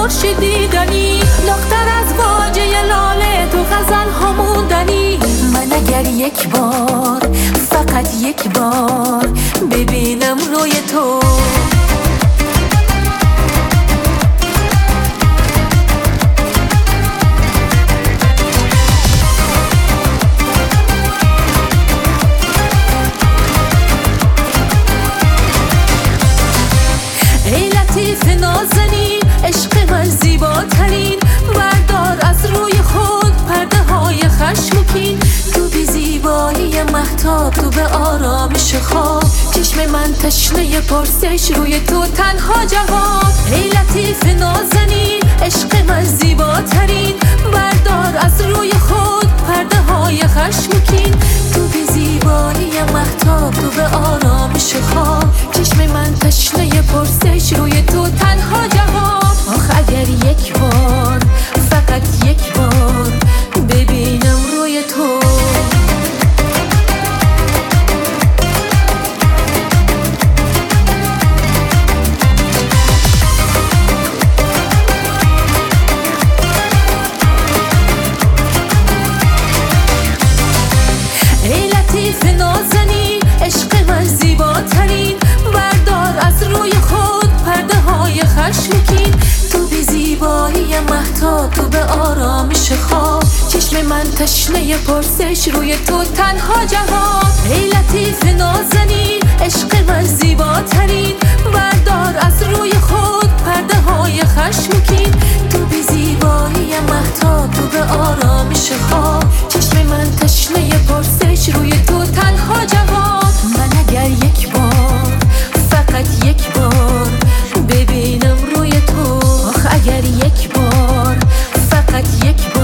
خورشید دیدنی، دختر از واژه لاله تو غزل ها موندنی. من اگر یک بار، فقط یک بار ببینم روی تو، ای لطیف نازنین، عشق من زیباترین، بردار از روی خود پرده های خشمگین. تو بی زیبایی مهتاب، تو به آرامش خواب، چشم من تشنه پرسش، روی تو تنها جواب. ای لطیف نازنین، عشق من زیباترین، بردار از روی خود پرده های خشمگین. تو بی زیبایی مهتاب، تو به آرامش خواب، چشم من تشنه پرسش، روی تو تنها جواب. آخ اگر یک بار، فقط یک بار ببینم روی تو. ای لطیف نازنین، عشق من زیباترین، بردار از روی خود پرده های خشمگین. تو بی زیبایی مهتاب، تو به آرامش خواب، چشم من تشنه پرسش، روی تو تنها جواب. ای لطیف نازنین، عشق من زیباترین، بردار از روی خود پرده های خشمگین. تو بی زیبایی مهتاب، تو به آرامش خواب، چشم من تشنه پرسش، روی تو تنها جواب. من اگر یک بار، فقط یک بار ببینم روی تو، آخ اگر یک بار، فقط یک بار